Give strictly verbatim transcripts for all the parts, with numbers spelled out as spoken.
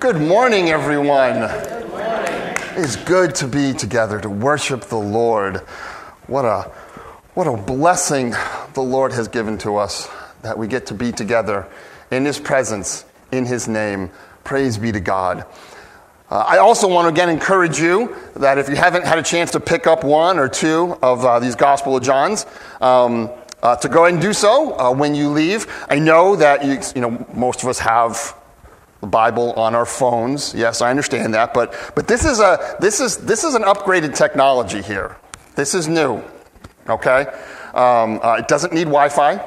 Good morning, everyone. Good morning. It's good to be together to worship the Lord. What a what a blessing the Lord has given to us that we get to be together in His presence, in His name. Praise be to God. Uh, I also want to again encourage you that if you haven't had a chance to pick up one or two of uh, these Gospel of Johns, um, uh, to go ahead and do so uh, when you leave. I know that you, you know most of us have the Bible on our phones. Yes, I understand that, but but this is a this is this is an upgraded technology here. This is new. Okay, um, uh, it doesn't need Wi-Fi.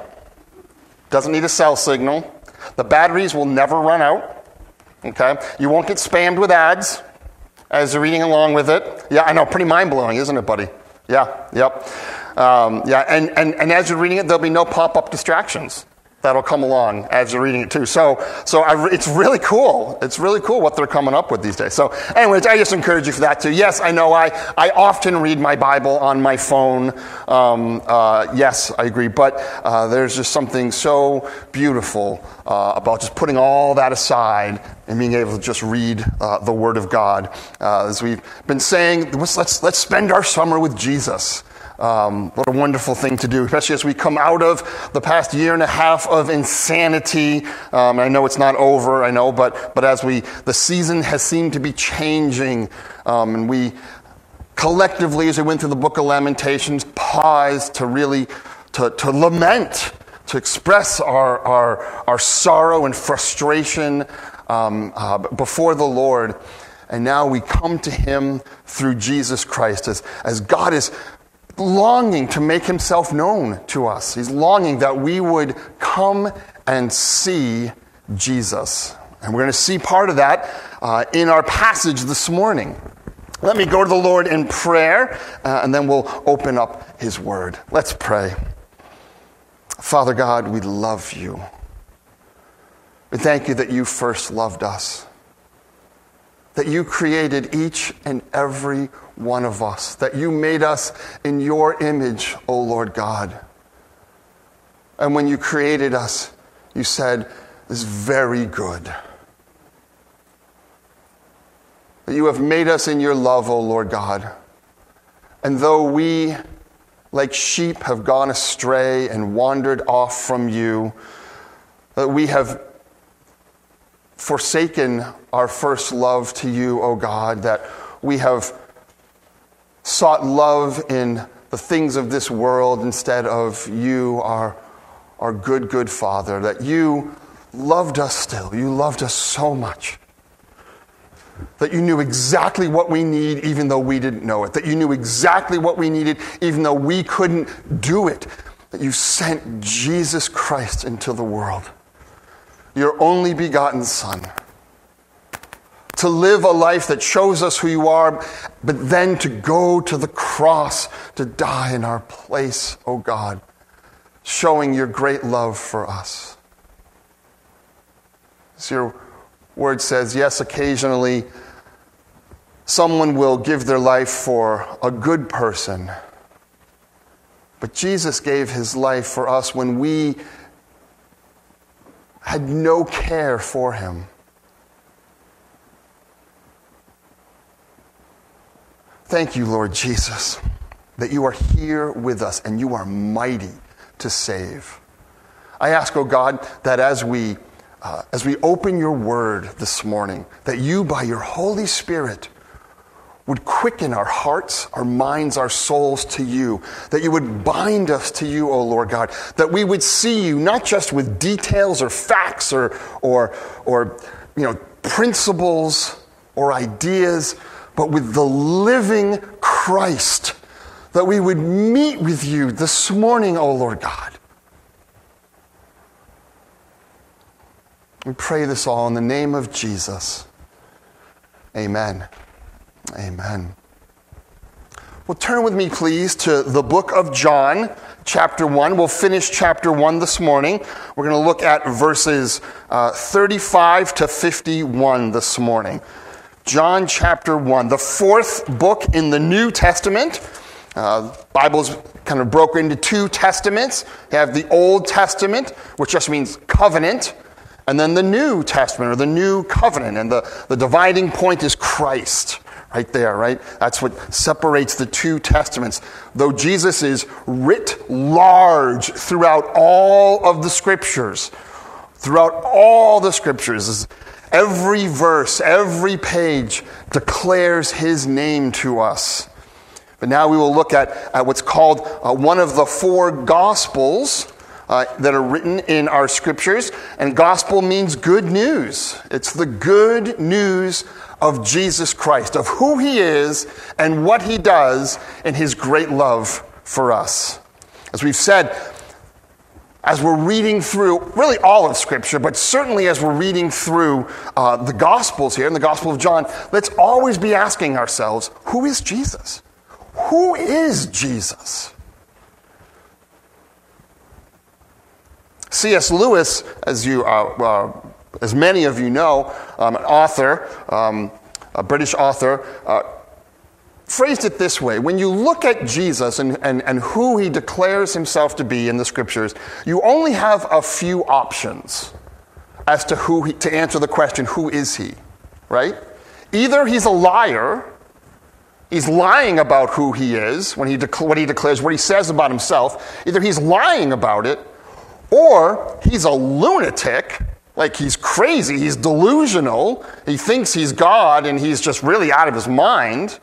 Doesn't need a cell signal. The batteries will never run out. Okay, you won't get spammed with ads as you're reading along with it. Yeah, I know, pretty mind-blowing, isn't it, buddy? Yeah, yep. Um, yeah, and, and, and as you're reading it, there'll be no pop-up distractions that'll come along as you're reading it too. So, so I, it's really cool. It's really cool what they're coming up with these days. So, anyways, I just encourage you for that too. Yes, I know I, I often read my Bible on my phone. Um, uh, yes, I agree. But uh, there's just something so beautiful uh, about just putting all that aside and being able to just read uh, the Word of God. Uh, as we've been saying, let's let's, let's spend our summer with Jesus. Um, what a wonderful thing to do, especially as we come out of the past year and a half of insanity. Um, I know it's not over, I know, but but as we, the season has seemed to be changing, um, and we collectively, as we went through the book of Lamentations, paused to really, to, to lament, to express our, our, our sorrow and frustration um, uh, before the Lord. And now we come to Him through Jesus Christ, as, as God is longing to make Himself known to us. He's longing that we would come and see Jesus. And we're going to see part of that uh, in our passage this morning. Let me go to the Lord in prayer, uh, and then we'll open up His Word. Let's pray. Father God, we love You. We thank You that You first loved us, that You created each and every one of us, that You made us in Your image, O Lord God. And when You created us, You said, "This is very good." That You have made us in Your love, O Lord God. And though we, like sheep, have gone astray and wandered off from You, that we have forsaken our first love to You, O God, that we have sought love in the things of this world instead of You, our, our good, good Father, that You loved us still. You loved us so much. That You knew exactly what we need even though we didn't know it. That You knew exactly what we needed even though we couldn't do it. That You sent Jesus Christ into the world, Your only begotten Son, to live a life that shows us who You are, but then to go to the cross to die in our place, oh God, showing Your great love for us. As Your Word says, yes, occasionally someone will give their life for a good person, but Jesus gave His life for us when we had no care for Him. Thank You, Lord Jesus, that You are here with us and You are mighty to save. I ask, oh God, that as we uh, as we open Your Word this morning, that You, by Your Holy Spirit, would quicken our hearts, our minds, our souls to You, that You would bind us to You, oh Lord God, that we would see You not just with details or facts or or or you know principles or ideas, but with the living Christ, that we would meet with You this morning, O Lord God. We pray this all in the name of Jesus. Amen. Amen. Well, turn with me, please, to the book of John, chapter one. We'll finish chapter one this morning. We're going to look at verses uh, thirty-five to fifty-one this morning. John chapter one, the fourth book in the New Testament. Uh, Bible's kind of broken into two testaments. You have the Old Testament, which just means covenant, and then the New Testament or the New Covenant, and the, the dividing point is Christ. Right there, right? That's what separates the two testaments. Though Jesus is writ large throughout all of the scriptures, throughout all the scriptures, every verse, every page declares his name to us. But now we will look at, at what's called uh, one of the four Gospels uh, that are written in our scriptures. And gospel means good news. It's the good news of Jesus Christ, of who he is and what he does in his great love for us. As we've said, as we're reading through really all of Scripture, but certainly as we're reading through uh, the Gospels here, in the Gospel of John, let's always be asking ourselves, who is Jesus? Who is Jesus? C S Lewis, as you uh, uh, as many of you know, um, an author, um, a British author, uh, phrased it this way. When you look at Jesus and, and, and who he declares himself to be in the scriptures, you only have a few options as to who he, to answer the question, who is he? Right? Either he's a liar, he's lying about who he is, when he dec- what he declares, what he says about himself. Either he's lying about it, or he's a lunatic. Like he's crazy, he's delusional, he thinks he's God and he's just really out of his mind.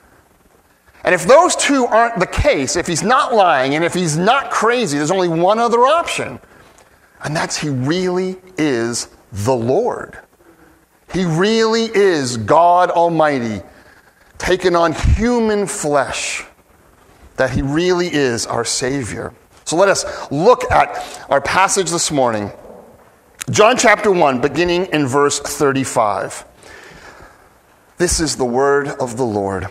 And if those two aren't the case, if he's not lying and if he's not crazy, there's only one other option. And that's he really is the Lord. He really is God Almighty, taken on human flesh, that he really is our Savior. So let us look at our passage this morning. John chapter one, beginning in verse thirty-five. This is the word of the Lord.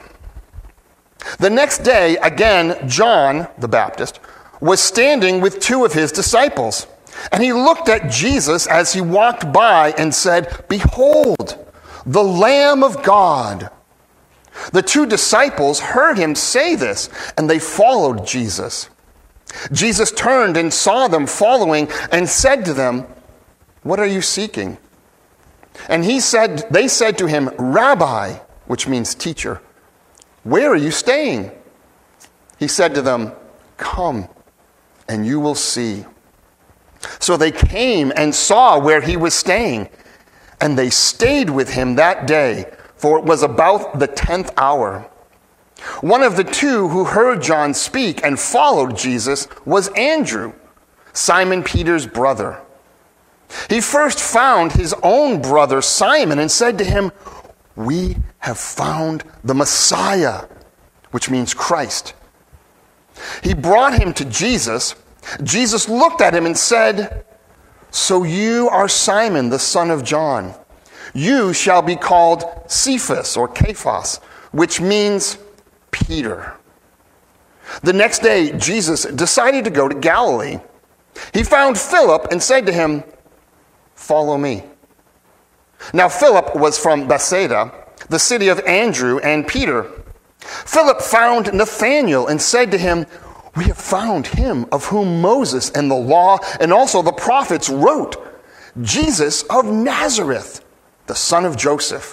The next day, again, John the Baptist was standing with two of his disciples. And he looked at Jesus as he walked by and said, "Behold, the Lamb of God." The two disciples heard him say this, and they followed Jesus. Jesus turned and saw them following and said to them, "What are you seeking?" And he said, they said to him, "Rabbi," which means teacher, "where are you staying?" He said to them, "Come, and you will see." So they came and saw where he was staying, and they stayed with him that day, for it was about the tenth hour. One of the two who heard John speak and followed Jesus was Andrew, Simon Peter's brother. He first found his own brother Simon and said to him, "We have found the Messiah," which means Christ. He brought him to Jesus. Jesus looked at him and said, "So you are Simon, the son of John. You shall be called Cephas, or Cephas, which means Peter." The next day, Jesus decided to go to Galilee. He found Philip and said to him, "Follow me." Now Philip was from Bethsaida, the city of Andrew and Peter. Philip found Nathanael and said to him, "We have found him of whom Moses and the law and also the prophets wrote, Jesus of Nazareth, the son of Joseph."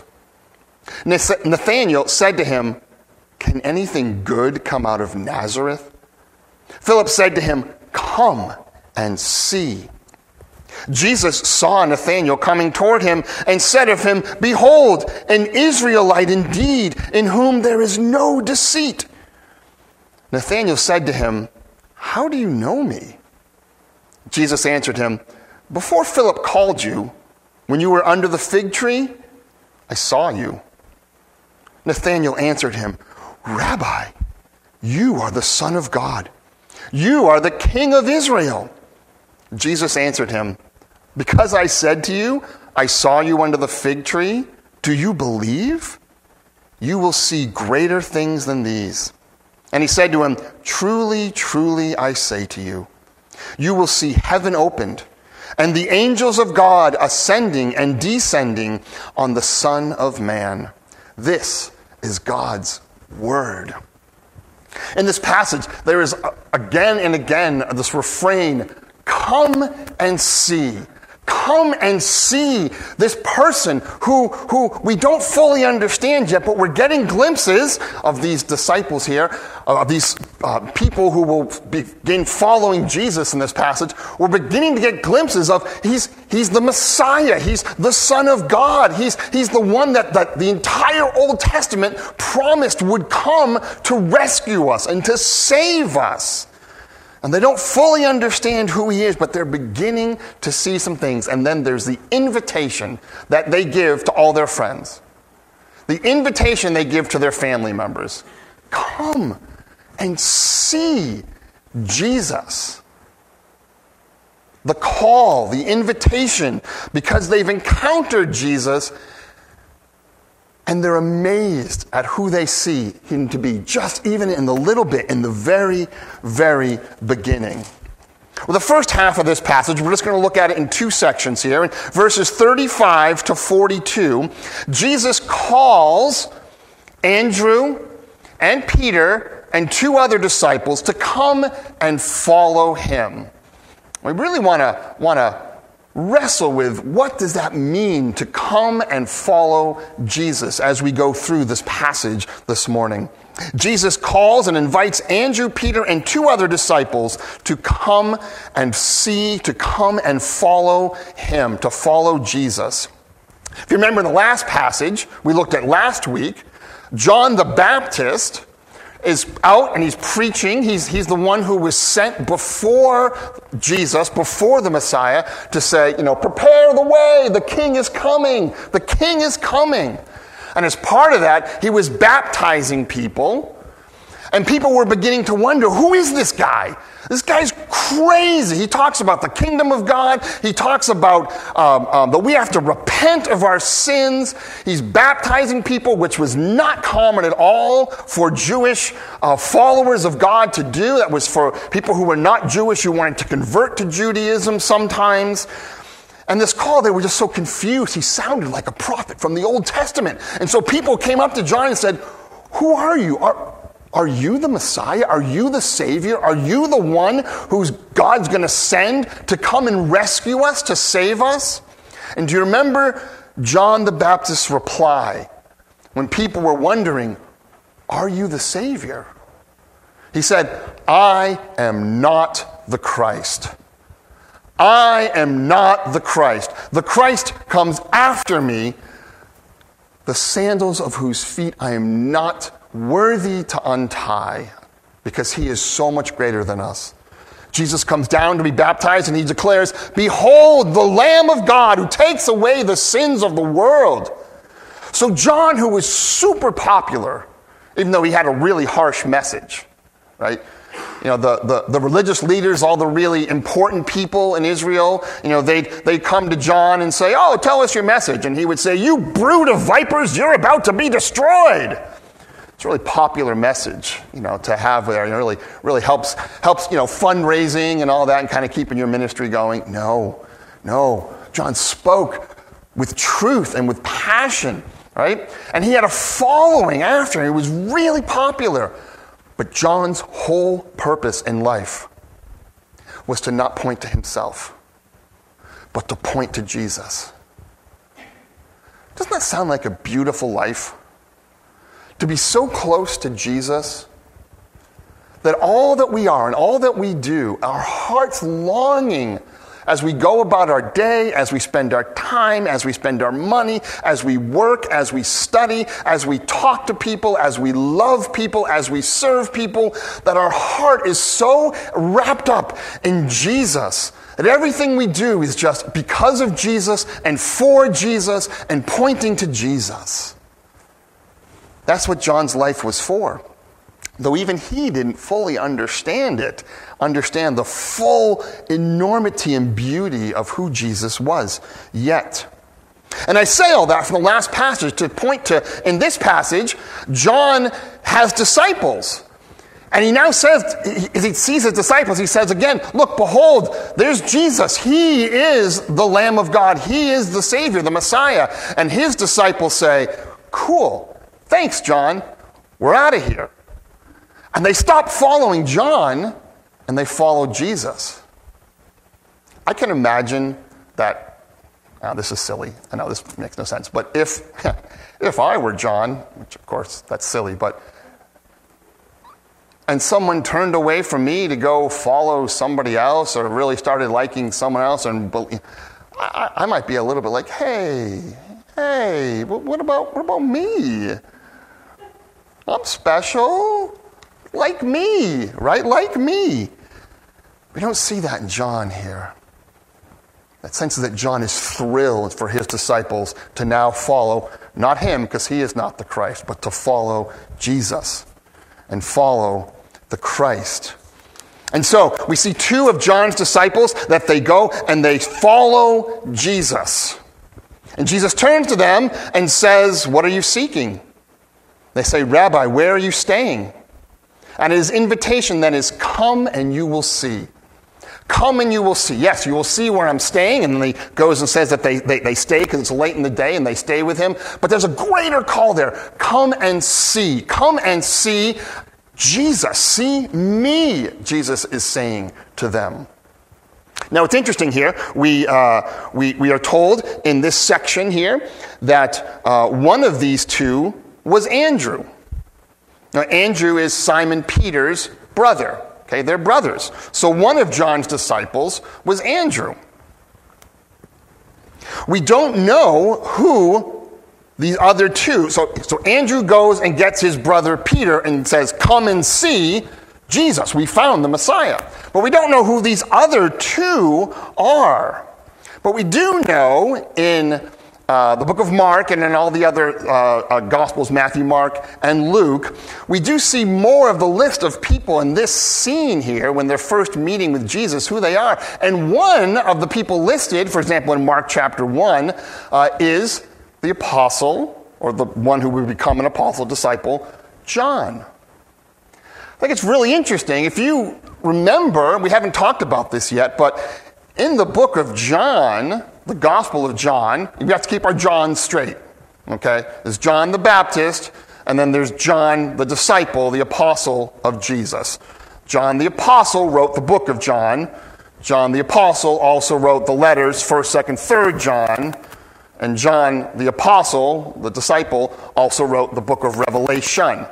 Nathanael said to him, "Can anything good come out of Nazareth?" Philip said to him, "Come and see." Jesus saw Nathanael coming toward him and said of him, "Behold, an Israelite indeed, in whom there is no deceit." Nathanael said to him, "How do you know me?" Jesus answered him, "Before Philip called you, when you were under the fig tree, I saw you." Nathanael answered him, "Rabbi, you are the Son of God. You are the King of Israel." Jesus answered him, "Because I said to you, I saw you under the fig tree, do you believe? You will see greater things than these." And he said to him, "Truly, truly, I say to you, you will see heaven opened, and the angels of God ascending and descending on the Son of Man." This is God's word. In this passage, there is again and again this refrain, "Come and see. Come and see this person who, who we don't fully understand yet, but we're getting glimpses of these disciples here, of these uh, people who will begin following Jesus in this passage. We're beginning to get glimpses of he's, he's the Messiah. He's the Son of God. He's, he's the one that, that the entire Old Testament promised would come to rescue us and to save us. And they don't fully understand who he is, but they're beginning to see some things. And then there's the invitation that they give to all their friends. The invitation they give to their family members. Come and see Jesus. The call, the invitation, because they've encountered Jesus and they're amazed at who they see him to be, just even in the little bit, in the very, very beginning. Well, the first half of this passage, we're just going to look at it in two sections here. In verses thirty-five to forty-two, Jesus calls Andrew and Peter and two other disciples to come and follow him. We really want to want to wrestle with what does that mean to come and follow Jesus as we go through this passage this morning. Jesus calls and invites Andrew, Peter, and two other disciples to come and see, to come and follow him, to follow Jesus. If you remember the last passage we looked at last week, John the Baptist is out and he's preaching. He's, he's the one who was sent before Jesus, before the Messiah, to say, you know, prepare the way. The king is coming. The king is coming. And as part of that, he was baptizing people. And people were beginning to wonder, who is this guy? This guy's crazy. He talks about the kingdom of God. He talks about um, um, that we have to repent of our sins. He's baptizing people, which was not common at all for Jewish uh, followers of God to do. That was for people who were not Jewish who wanted to convert to Judaism sometimes. And this call, they were just so confused. He sounded like a prophet from the Old Testament. And so people came up to John and said, who are you? Are Are you the Messiah? Are you the Savior? Are you the one who's God's going to send to come and rescue us, to save us? And do you remember John the Baptist's reply when people were wondering, are you the Savior? He said, I am not the Christ. I am not the Christ. The Christ comes after me, the sandals of whose feet I am not worthy to untie, because he is so much greater than us. Jesus comes down to be baptized and he declares, behold, the Lamb of God who takes away the sins of the world. So John, who was super popular, even though he had a really harsh message, right? You know, the, the, the religious leaders, all the really important people in Israel, you know, they'd, they'd come to John and say, oh, tell us your message. And he would say, you brood of vipers, you're about to be destroyed. It's a really popular message, you know, to have there. It really, really helps, helps, you know, fundraising and all that and kind of keeping your ministry going. No, no. John spoke with truth and with passion, right? And he had a following after him. He was really popular. But John's whole purpose in life was to not point to himself, but to point to Jesus. Doesn't that sound like a beautiful life? To be so close to Jesus that all that we are and all that we do, our heart's longing as we go about our day, as we spend our time, as we spend our money, as we work, as we study, as we talk to people, as we love people, as we serve people, that our heart is so wrapped up in Jesus that everything we do is just because of Jesus and for Jesus and pointing to Jesus. That's what John's life was for. Though even he didn't fully understand it, understand the full enormity and beauty of who Jesus was yet. And I say all that from the last passage to point to, in this passage, John has disciples. And he now says, as he sees his disciples, he says again, look, behold, there's Jesus. He is the Lamb of God. He is the Savior, the Messiah. And his disciples say, cool. Thanks, John. We're out of here. And they stop following John, and they follow Jesus. I can imagine that Now, this is silly. I know this makes no sense. But if, if I were John, which of course that's silly, but and someone turned away from me to go follow somebody else or really started liking someone else, and I, I might be a little bit like, hey, hey, what about what about me? I'm special. Like me, right? Like me. We don't see that in John here. That sense that John is thrilled for his disciples to now follow, not him, because he is not the Christ, but to follow Jesus and follow the Christ. And so we see two of John's disciples that they go and they follow Jesus. And Jesus turns to them and says, "What are you seeking?" They say, "Rabbi, where are you staying?" And his invitation then is, "Come and you will see." Come and you will see. Yes, you will see where I'm staying. And then he goes and says that they, they, they stay because it's late in the day and they stay with him. But there's a greater call there. Come and see. Come and see Jesus. See me, Jesus is saying to them. Now, it's interesting here. We, uh, we, we are told in this section here that uh, one of these two was Andrew. Now, Andrew is Simon Peter's brother. Okay, they're brothers. So one of John's disciples was Andrew. We don't know who these other two. So, so Andrew goes and gets his brother Peter and says, "Come and see Jesus. We found the Messiah." But we don't know who these other two are. But we do know in Uh, the book of Mark and in all the other uh, uh, Gospels, Matthew, Mark, and Luke, we do see more of the list of people in this scene here when they're first meeting with Jesus, who they are. And one of the people listed, for example, in Mark chapter one, uh, is the apostle, or the one who would become an apostle, disciple, John. I think it's really interesting. If you remember, we haven't talked about this yet, but in the book of John, the Gospel of John, we have to keep our John straight, okay? There's John the Baptist, and then there's John the disciple, the apostle of Jesus. John the apostle wrote the book of John. John the apostle also wrote the letters, first, second, third John. And John the apostle, the disciple, also wrote the book of Revelation.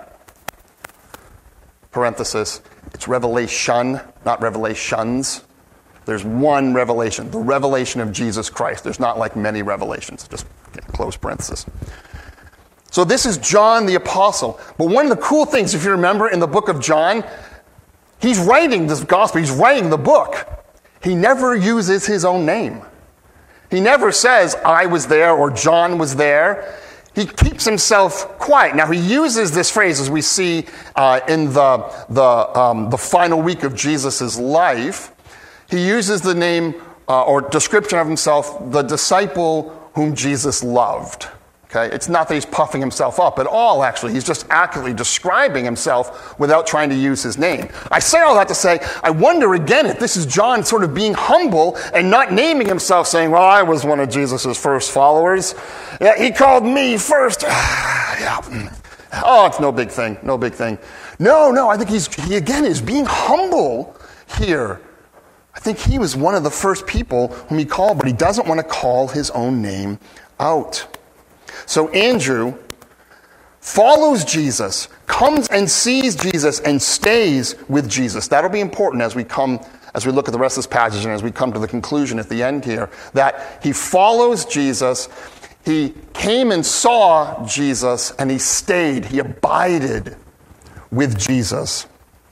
Parenthesis, it's Revelation, not Revelations. There's one revelation, the revelation of Jesus Christ. There's not like many revelations. Just close parenthesis. So this is John the Apostle. But one of the cool things, if you remember, in the book of John, he's writing this gospel. He's writing the book. He never uses his own name. He never says, "I was there," or "John was there." He keeps himself quiet. Now, he uses this phrase, as we see uh, in the, the, um, the final week of Jesus' life. He uses the name uh, or description of himself, the disciple whom Jesus loved. Okay? It's not that he's puffing himself up at all, actually. He's just accurately describing himself without trying to use his name. I say all that to say, I wonder again if this is John sort of being humble and not naming himself, saying, "Well, I was one of Jesus' first followers. Yeah, he called me first." Yeah. Oh, it's no big thing, no big thing. No, no, I think he's, he again is being humble here. I think he was one of the first people whom he called, but he doesn't want to call his own name out. So Andrew follows Jesus, comes and sees Jesus, and stays with Jesus. That'll be important as we come, as we look at the rest of this passage and as we come to the conclusion at the end here, that he follows Jesus, he came and saw Jesus, and he stayed, he abided with Jesus.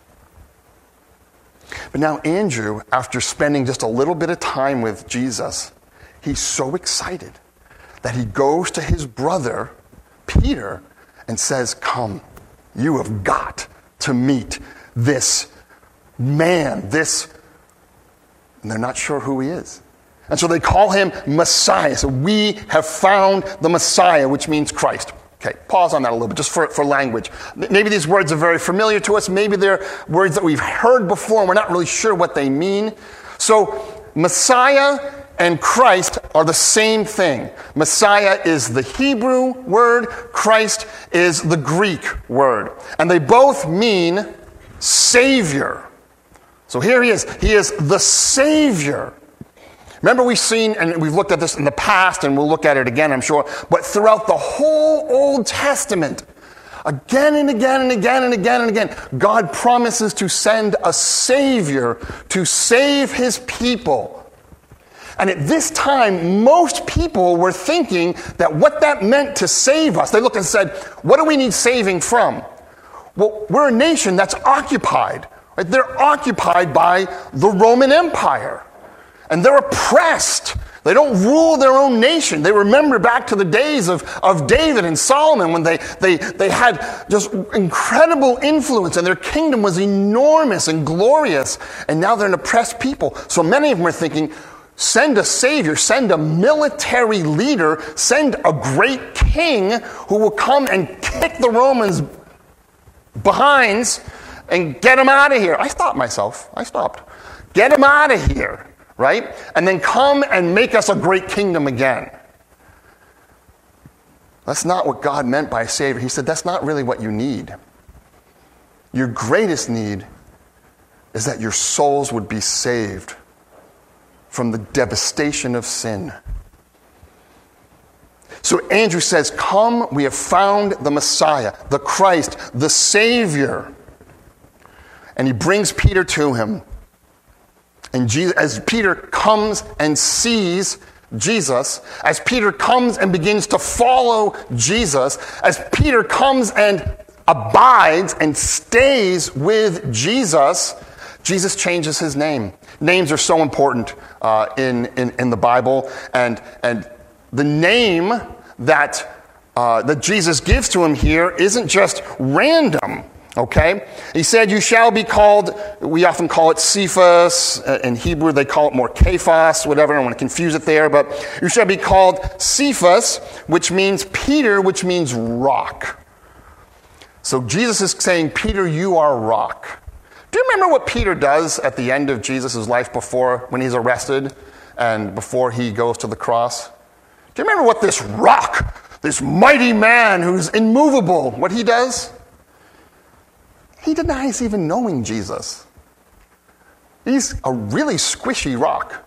But now Andrew, after spending just a little bit of time with Jesus, he's so excited that he goes to his brother, Peter, and says, "Come, you have got to meet this man, this," and they're not sure who he is. And so they call him Messiah. So we have found the Messiah, which means Christ. Okay, pause on that a little bit, just for, for language. Maybe these words are very familiar to us. Maybe they're words that we've heard before, and we're not really sure what they mean. So Messiah and Christ are the same thing. Messiah is the Hebrew word. Christ is the Greek word. And they both mean Savior. So here he is. He is the Savior. Remember, we've seen, and we've looked at this in the past, and we'll look at it again, I'm sure, but throughout the whole Old Testament, again and again and again and again and again, God promises to send a Savior to save his people. And at this time, most people were thinking that what that meant to save us, they looked and said, what do we need saving from? Well, we're a nation that's occupied. Right? They're occupied by the Roman Empire. And they're oppressed. They don't rule their own nation. They remember back to the days of, of David and Solomon when they, they, they had just incredible influence and their kingdom was enormous and glorious. And now they're an oppressed people. So many of them are thinking, send a savior, send a military leader, send a great king who will come and kick the Romans' behinds and get them out of here. I stopped myself. I stopped. Get them out of here. Right? And then come and make us a great kingdom again. That's not what God meant by a Savior. He said that's not really what you need. Your greatest need is that your souls would be saved from the devastation of sin. So Andrew says, come, we have found the Messiah, the Christ, the Savior. And he brings Peter to him. And Jesus, as Peter comes and sees Jesus, as Peter comes and begins to follow Jesus, as Peter comes and abides and stays with Jesus, Jesus changes his name. Names are so important uh, in, in, in the Bible. And, and the name that, uh, that Jesus gives to him here isn't just random. Okay? He said, you shall be called, we often call it Cephas. In Hebrew, they call it more Kephas, whatever. I don't want to confuse it there. But you shall be called Cephas, which means Peter, which means rock. So Jesus is saying, Peter, you are rock. Do you remember what Peter does at the end of Jesus' life before, when he's arrested and before he goes to the cross? Do you remember what this rock, this mighty man who's immovable, what he does? He denies even knowing Jesus. He's a really squishy rock.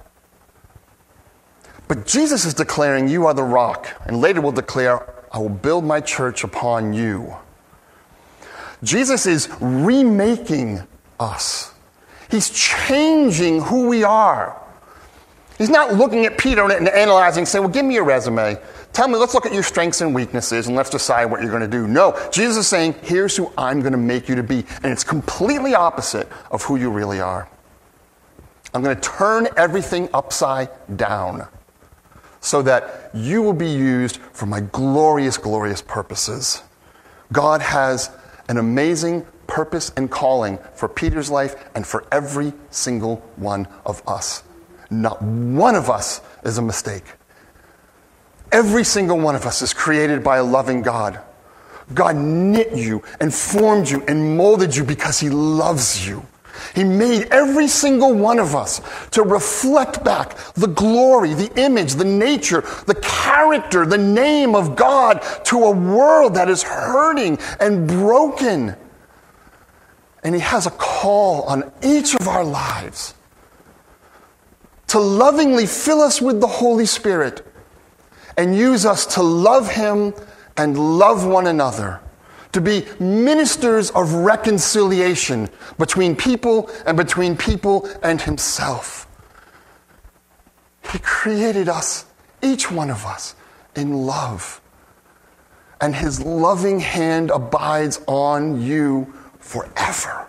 But Jesus is declaring, you are the rock. And later will declare, I will build my church upon you. Jesus is remaking us. He's changing who we are. He's not looking at Peter and analyzing and saying, well, give me your resume. Tell me, let's look at your strengths and weaknesses and let's decide what you're going to do. No, Jesus is saying, here's who I'm going to make you to be. And it's completely opposite of who you really are. I'm going to turn everything upside down so that you will be used for my glorious, glorious purposes. God has an amazing purpose and calling for Peter's life and for every single one of us. Not one of us is a mistake. Every single one of us is created by a loving God. God knit you and formed you and molded you because he loves you. He made every single one of us to reflect back the glory, the image, the nature, the character, the name of God to a world that is hurting and broken. And he has a call on each of our lives to lovingly fill us with the Holy Spirit and use us to love him and love one another, to be ministers of reconciliation between people and between people and himself. He created us, each one of us, in love. And his loving hand abides on you forever.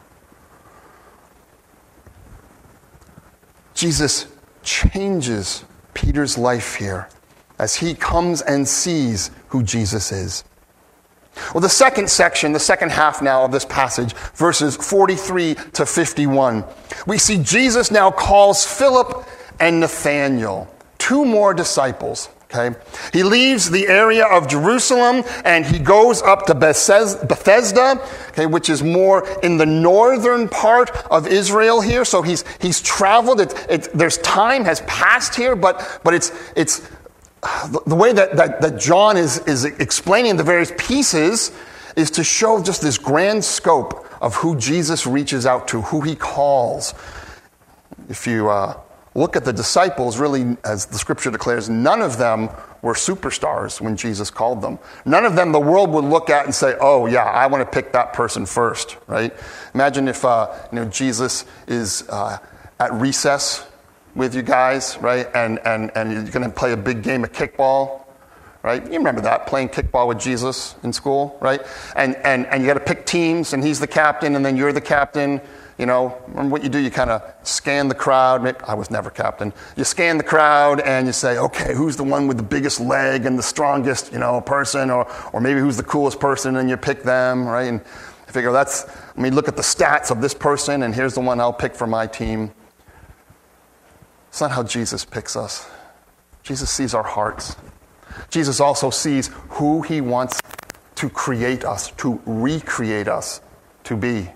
Jesus changes Peter's life here as he comes and sees who Jesus is. Well, the second section, the second half now of this passage, verses forty-three to fifty-one, we see Jesus now calls Philip and Nathanael, two more disciples. Okay, he leaves the area of Jerusalem and he goes up to Bethesda, okay, which is more in the northern part of Israel here. So he's he's traveled. It, it, there's time has passed here, but but it's it's the, the way that, that that John is is explaining the various pieces is to show just this grand scope of who Jesus reaches out to, who he calls. If you uh, look at the disciples, really, as the scripture declares, none of them were superstars when Jesus called them. None of them the world would look at and say, oh, yeah, I want to pick that person first, right? Imagine if uh, you know, Jesus is uh, at recess with you guys, right? And, and, and you're going to play a big game of kickball, right? You remember that, playing kickball with Jesus in school, right? And, and, and you got to pick teams, and he's the captain, and then you're the captain. You know, remember what you do? You kind of scan the crowd. Maybe, I was never captain. You scan the crowd and you say, okay, who's the one with the biggest leg and the strongest, you know, person, or or maybe who's the coolest person, and you pick them, right? And you figure, that's, let me look at the stats of this person, and here's the one I'll pick for my team. It's not how Jesus picks us. Jesus sees our hearts. Jesus also sees who he wants to create us, to recreate us to be.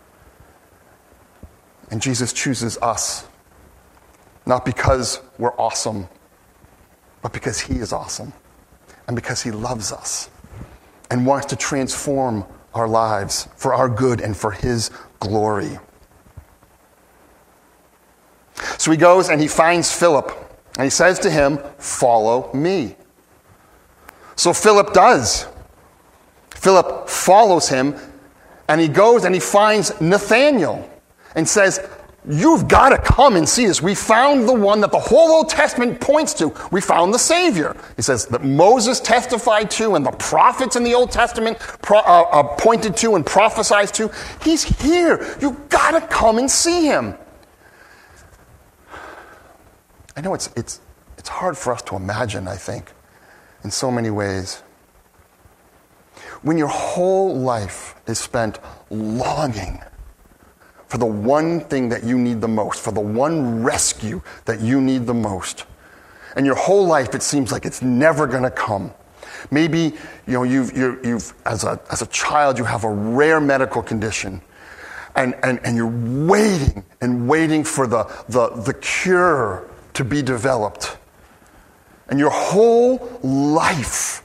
And Jesus chooses us, not because we're awesome, but because he is awesome, and because he loves us and wants to transform our lives for our good and for his glory. So he goes and he finds Philip, and he says to him, follow me. So Philip does. Philip follows him, and he goes and he finds Nathanael. And says, you've got to come and see this. We found the one that the whole Old Testament points to. We found the Savior. He says that Moses testified to and the prophets in the Old Testament pro- uh, uh, pointed to and prophesied to. He's here. You've got to come and see him. I know it's, it's, it's hard for us to imagine, I think, in so many ways. When your whole life is spent longing for the one thing that you need the most, for the one rescue that you need the most. And your whole life, it seems like it's never going to come. Maybe, you know, you've, you're, you've as a as a child, you have a rare medical condition, and, and, and you're waiting and waiting for the, the, the cure to be developed. And your whole life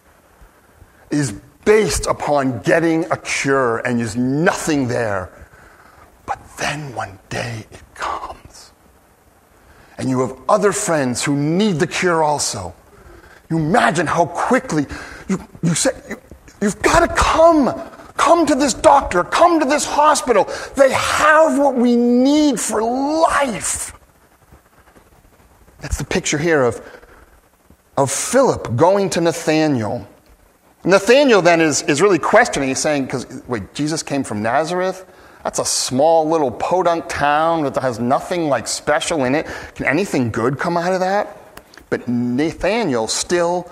is based upon getting a cure, and there's nothing there. But then one day it comes. And you have other friends who need the cure also. You imagine how quickly you, you say, you, you've got to come. Come to this doctor. Come to this hospital. They have what we need for life. That's the picture here of, of Philip going to Nathanael. Nathanael then is, is really questioning. He's saying, because wait, Jesus came from Nazareth? That's a small little podunk town that has nothing like special in it. Can anything good come out of that? But Nathanael still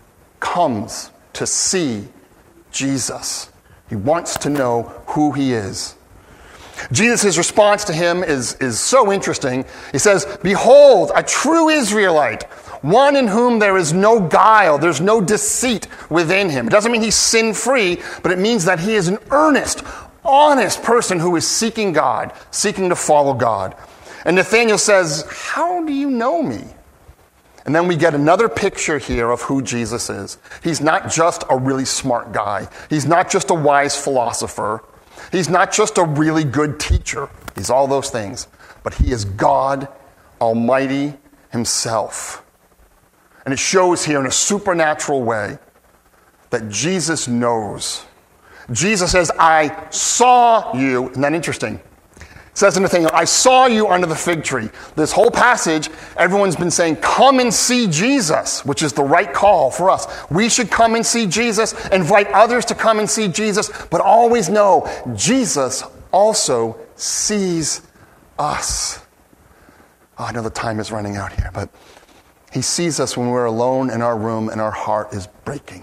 comes to see Jesus. He wants to know who he is. Jesus' response to him is, is so interesting. He says, behold, a true Israelite, one in whom there is no guile, there's no deceit within him. It doesn't mean he's sin-free, but it means that he is an earnest, honest person who is seeking God, seeking to follow God. And Nathanael says, how do you know me? And then we get another picture here of who Jesus is. He's not just a really smart guy. He's not just a wise philosopher. He's not just a really good teacher. He's all those things. But he is God Almighty himself. And it shows here in a supernatural way that Jesus knows. Jesus says, I saw you. Isn't that interesting? It says in Nathanael, I saw you under the fig tree. This whole passage, everyone's been saying, come and see Jesus, which is the right call for us. We should come and see Jesus, invite others to come and see Jesus, but always know Jesus also sees us. Oh, I know the time is running out here, but he sees us when we're alone in our room and our heart is breaking.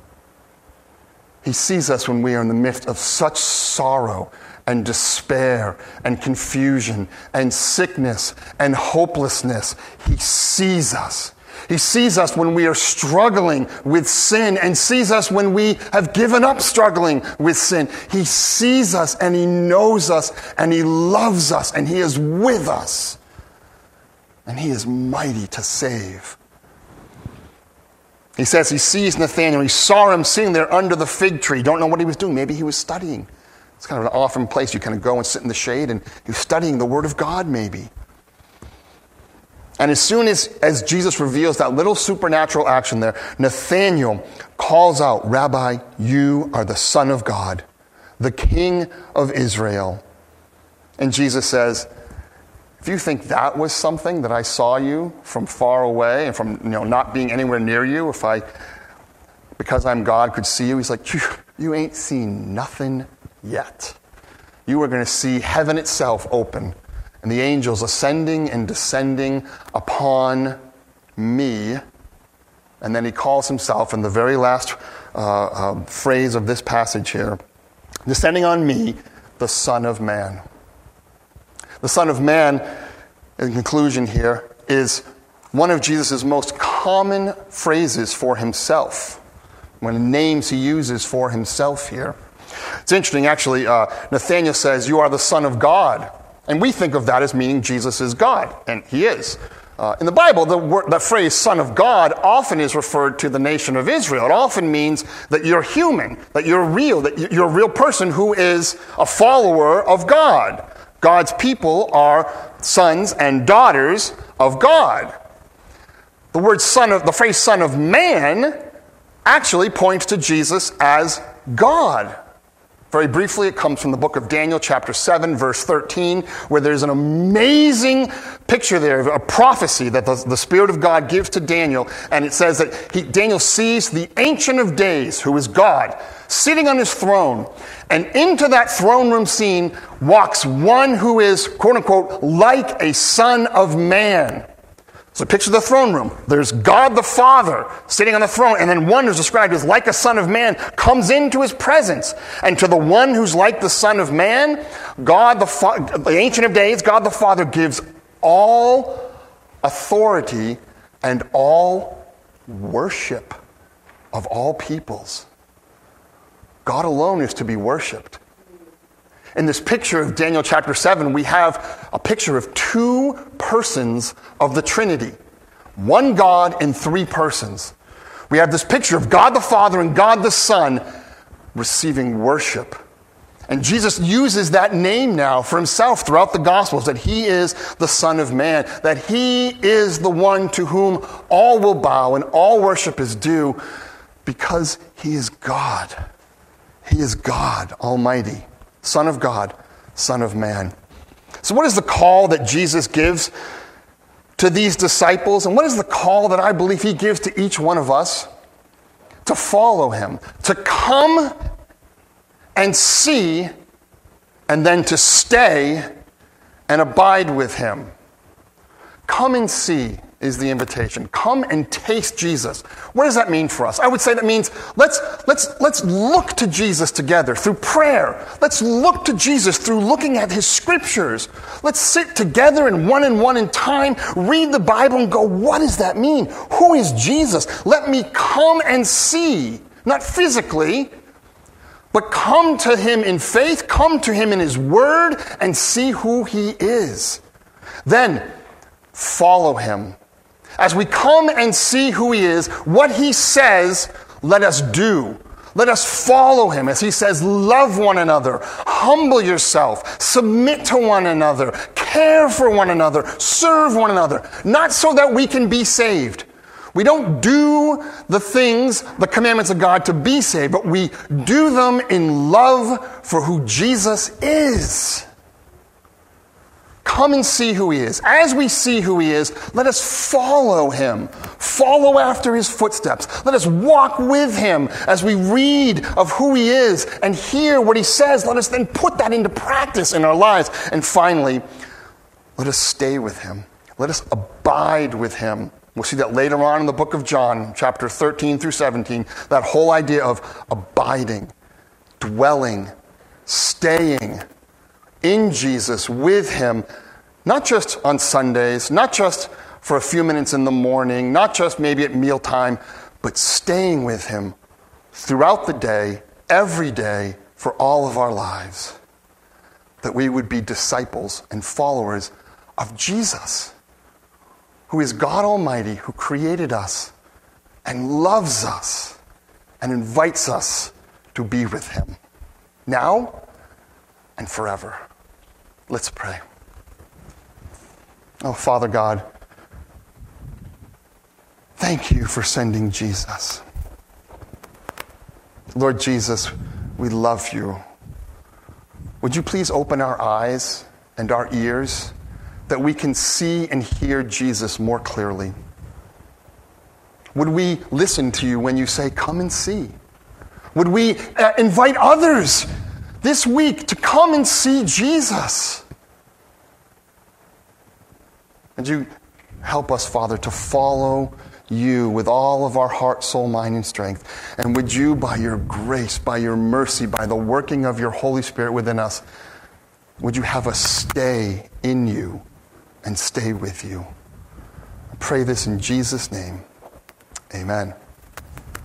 He sees us when we are in the midst of such sorrow and despair and confusion and sickness and hopelessness. He sees us. He sees us when we are struggling with sin and sees us when we have given up struggling with sin. He sees us and he knows us and he loves us and he is with us. And he is mighty to save. He says he sees Nathanael. He saw him sitting there under the fig tree. Don't know what he was doing. Maybe he was studying. It's kind of an often place you kind of go and sit in the shade and you're studying the Word of God maybe. And as soon as, as Jesus reveals that little supernatural action there, Nathanael calls out, "Rabbi, you are the Son of God, the King of Israel." And Jesus says, if you think that was something that I saw you from far away and from, you know, not being anywhere near you, if I, because I'm God, could see you, he's like, you, you ain't seen nothing yet. You are going to see heaven itself open and the angels ascending and descending upon me. And then he calls himself in the very last uh, uh, phrase of this passage here, descending on me, the Son of Man. The Son of Man, in conclusion here, is one of Jesus' most common phrases for himself, one of the names he uses for himself here. It's interesting, actually, uh, Nathanael says, "You are the Son of God." And we think of that as meaning Jesus is God, and he is. Uh, in the Bible, the, word, the phrase Son of God often is referred to the nation of Israel. It often means that you're human, that you're real, that you're a real person who is a follower of God. God's people are sons and daughters of God. The word son of, the phrase Son of Man actually points to Jesus as God. Very briefly, it comes from the book of Daniel, chapter seven, verse thirteen, where there's an amazing picture there of a prophecy that the, the Spirit of God gives to Daniel. And it says that he, Daniel sees the Ancient of Days, who is God, sitting on his throne. And into that throne room scene walks one who is, quote unquote, like a son of man. So picture the throne room. There's God the Father sitting on the throne, and then one who's described as like a son of man comes into his presence. And to the one who's like the Son of Man, God the, Fa- the Ancient of Days, God the Father gives all authority and all worship of all peoples. God alone is to be worshipped. In this picture of Daniel chapter seven, we have a picture of two persons of the Trinity. One God in three persons. We have this picture of God the Father and God the Son receiving worship. And Jesus uses that name now for himself throughout the Gospels, that he is the Son of Man, that he is the one to whom all will bow and all worship is due because he is God. He is God Almighty. Son of God, Son of Man. So what is the call that Jesus gives to these disciples? And what is the call that I believe he gives to each one of us? To follow him. To come and see and then to stay and abide with him. Come and see is the invitation. Come and taste Jesus. What does that mean for us? I would say that means let's let's let's look to Jesus together through prayer. Let's look to Jesus through looking at his scriptures. Let's sit together in one and one in time, read the Bible and go, what does that mean? Who is Jesus? Let me come and see, not physically, but come to him in faith, come to him in his word and see who he is. Then follow him. As we come and see who he is, what he says, let us do. Let us follow him. As he says, love one another, humble yourself, submit to one another, care for one another, serve one another. Not so that we can be saved. We don't do the things, the commandments of God to be saved, but we do them in love for who Jesus is. Come and see who he is. As we see who he is, let us follow him. Follow after his footsteps. Let us walk with him as we read of who he is and hear what he says. Let us then put that into practice in our lives. And finally, let us stay with him. Let us abide with him. We'll see that later on in the book of John, chapter thirteen through seventeen, that whole idea of abiding, dwelling, staying in Jesus, with him, not just on Sundays, not just for a few minutes in the morning, not just maybe at mealtime, but staying with him throughout the day, every day, for all of our lives. That we would be disciples and followers of Jesus, who is God Almighty, who created us and loves us and invites us to be with him now and forever. Let's pray. Oh, Father God, Thank you for sending Jesus. Lord Jesus, we love you. Would you please open our eyes and our ears that we can see and hear Jesus more clearly? Would we listen to you when you say, come and see? Would we uh, invite others this week to come and see Jesus? Would you help us, Father, to follow you with all of our heart, soul, mind, and strength? And would you, by your grace, by your mercy, by the working of your Holy Spirit within us, would you have us stay in you and stay with you? I pray this in Jesus' name. Amen.